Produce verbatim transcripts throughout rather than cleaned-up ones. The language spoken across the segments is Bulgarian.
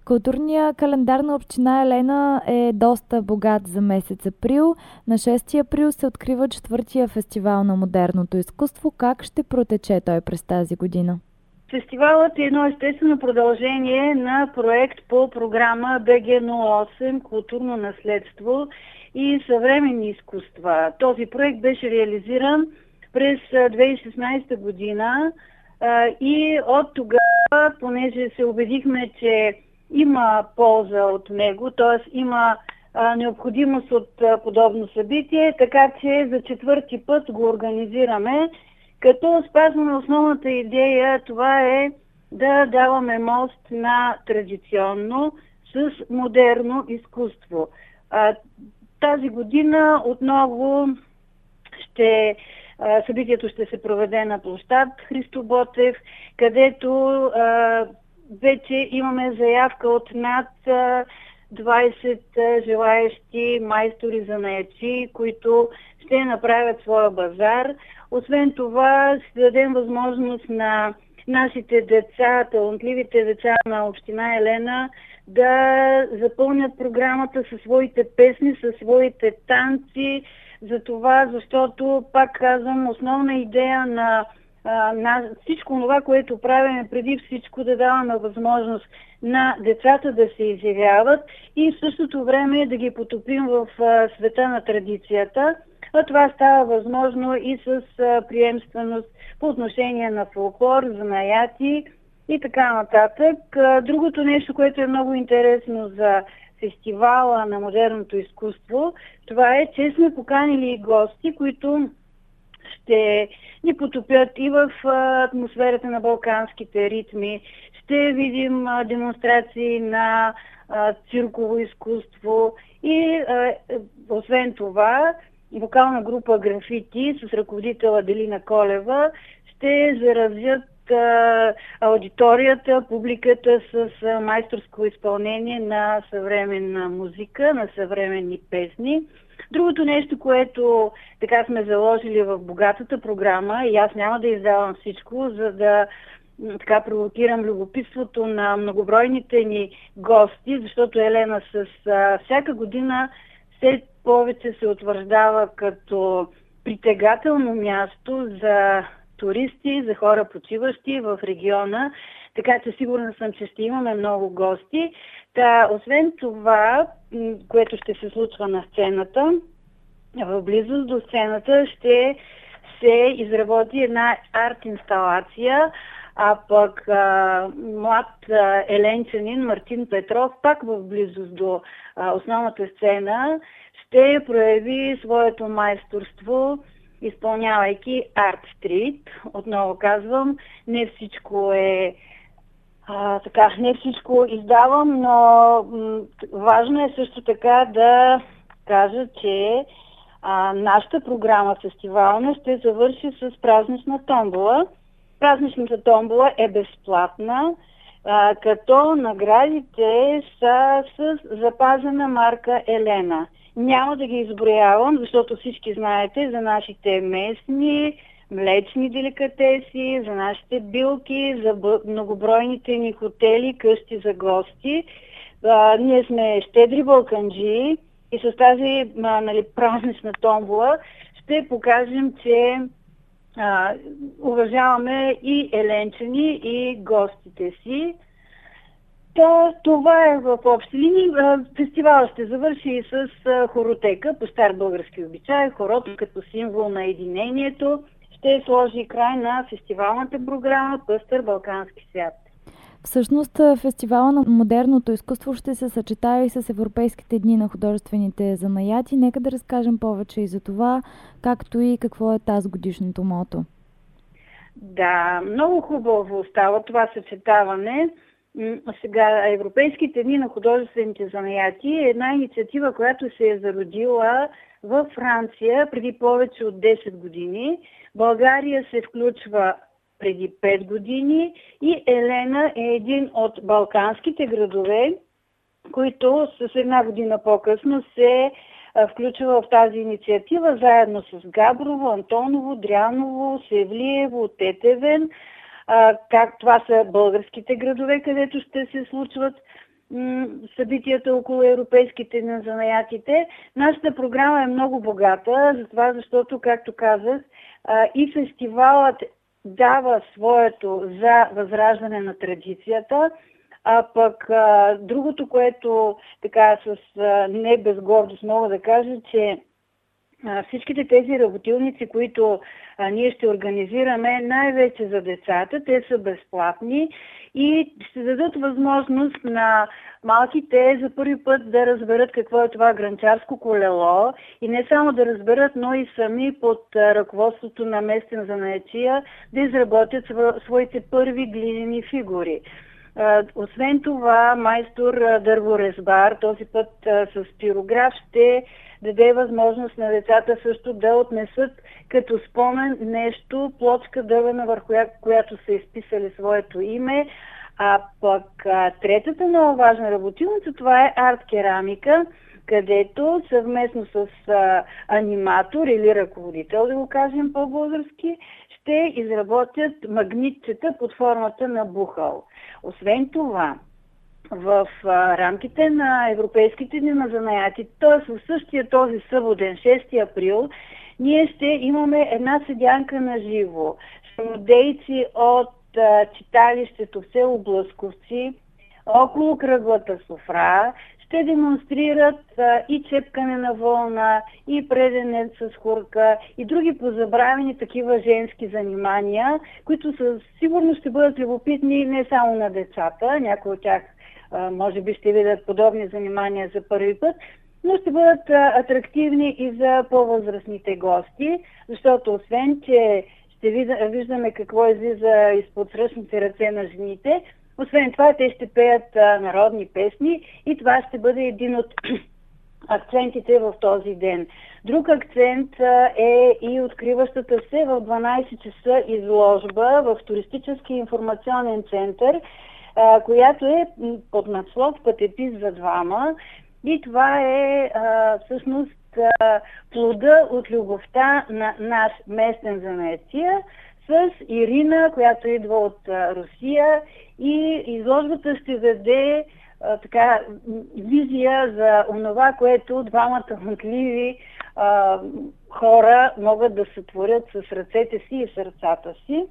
Културният календар на община Елена е доста богат за месец април. На шести април се открива четвъртия фестивал на модерното изкуство. Как ще протече той през тази година? Фестивалът е едно естествено продължение на проект по програма Б Г нула осем Културно наследство и съвременни изкуства. Този проект беше реализиран през две хиляди и шестнадесета година и от тогава, понеже се убедихме, че има полза от него, т.е. има а, необходимост от а, подобно събитие, така че за четвърти път го организираме, като спазваме основната идея, това е да даваме мост на традиционно с модерно изкуство. А, тази година отново ще, а, събитието ще се проведе на площад Христо Ботев, където а, вече имаме заявка от над двадесет желаещи майстори занаятчии, които ще направят своя базар. Освен това, ще дадем възможност на нашите деца, талантливите деца на община Елена, да запълнят програмата със своите песни, със своите танци. За това, защото, пак казвам, основна идея на А, на всичко това, което правим, е преди всичко да даваме възможност на децата да се изявяват и в същото време да ги потопим в а, света на традицията. А това става възможно и с а, приемственост по отношение на фолклор, занаяти и така нататък. А, другото нещо, което е много интересно за фестивала на модерното изкуство, това е, че сме поканили гости, които ще ни потопят и в а, атмосферата на балканските ритми. Ще видим а, демонстрации на а, цирково изкуство и а, освен това вокална група Графити с ръководител Аделина Колева ще заразят а, аудиторията, публиката с а, майсторско изпълнение на съвременна музика, на съвременни песни. Другото нещо, което така сме заложили в богатата програма, и аз няма да издавам всичко, за да така провокирам любопитството на многобройните ни гости, защото Елена с а, всяка година все повече се утвърждава като притегателно място за туристи, за хора почиващи в региона, така че сигурна съм, че ще имаме много гости. Та, освен това, което ще се случва на сцената, в близост до сцената ще се изработи една арт-инсталация, а пък а, млад а, еленчанин Мартин Петров, пак в близост до а, основната сцена, ще прояви своето майсторство, изпълнявайки арт-стрит. Отново казвам, не всичко е А, така, не всичко издавам, но м- важно е също така да кажа, че а, нашата програма фестивална ще завърши с празнична томбола. Празничната томбола е безплатна, а, като наградите са с запазена марка Елена. Няма да ги изброявам, защото всички знаете за нашите местни млечни деликатеси, за нашите билки, за многобройните ни хотели, къщи за гости. А, ние сме щедри балканджии и с тази а, нали, празнична томбола ще покажем, че а, уважаваме и еленчани, и гостите си. Та, това е в общи линии. Фестивалът ще завърши и с хоротека по стар български обичай. Хорото като символ на единението ще сложи край на фестивалната програма Пъстър балкански свят. Всъщност фестивала на модерното изкуство ще се съчетае и с Европейските дни на художествените занаяти. Нека да разкажем повече и за това, както и какво е тази годишното мото. Да, много хубаво става това съчетаване. Сега, Европейските дни на художествените занаяти е една инициатива, която се е зародила във Франция преди повече от десет години. България се включва преди пет години и Елена е един от балканските градове, които с една година по-късно се включва в тази инициатива, заедно с Габрово, Антоново, Дряново, Севлиево, Тетевен. Как това са българските градове, където ще се случват събитията около европейските на занаятите. Нашата програма е много богата, затова, защото, както казах, и фестивалът дава своето за възраждане на традицията, а пък а, другото, което така с а, не без гордост мога да кажа, че а, всичките тези работилници, които а, ние ще организираме най-вече за децата, те са безплатни и ще дадат възможност на малките за първи път да разберат какво е това гранчарско колело и не само да разберат, но и сами под ръководството на местен занаятчия да изработят своите първи глинени фигури. Освен това, майстор дърворезбар, този път с пирограф, ще даде възможност на децата също да отнесат като спомен нещо, плочка дървена, върху която са изписали своето име. А пък третата много важна работилница, това е арт-керамика, където съвместно с а, аниматор или ръководител, да го кажем по-български, ще изработят магнитчета под формата на бухал. Освен това, в а, рамките на Европейските дни на занаятите, т.е. в същия този съботен, шести април, ние ще имаме една седянка на живо. Самодейци от а, читалището в село Блъсковци, около кръглата софра, ще демонстрират а, и чепкане на вълна, и предене с хурка, и други позабравени такива женски занимания, които със сигурно ще бъдат любопитни не само на децата, някои от тях а, може би ще видят подобни занимания за първи път, но ще бъдат а, атрактивни и за по-възрастните гости, защото освен, че ще виждаме какво излиза изпод сръчните ръце на жените, освен това, те ще пеят а, народни песни и това ще бъде един от акцентите в този ден. Друг акцент а, е и откриващата се в дванайсет часа изложба в Туристически информационен център, а, която е под надслов "Пътепис за двама". И това е а, всъщност а, плода от любовта на наш местен занаятчия с Ирина, която идва от а, Русия, и изложбата ще даде а, така визия за онова, което двамата талантливи а, хора могат да сътворят с ръцете си и сърцата си.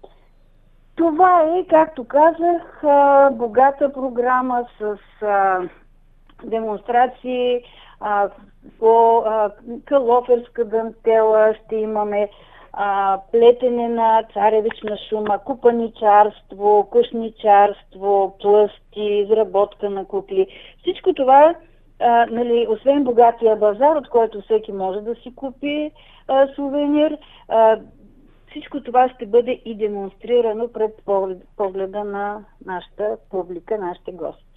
Това е, както казах, а, богата програма с а, демонстрации а, по а, калоферска дантела, ще имаме а, плетене на царевична шума, купаничарство, кушничарство, плъсти, изработка на кукли. Всичко това, а, нали, освен богатия базар, от който всеки може да си купи а, сувенир, а, всичко това ще бъде и демонстрирано пред погледа на нашата публика, нашите гости.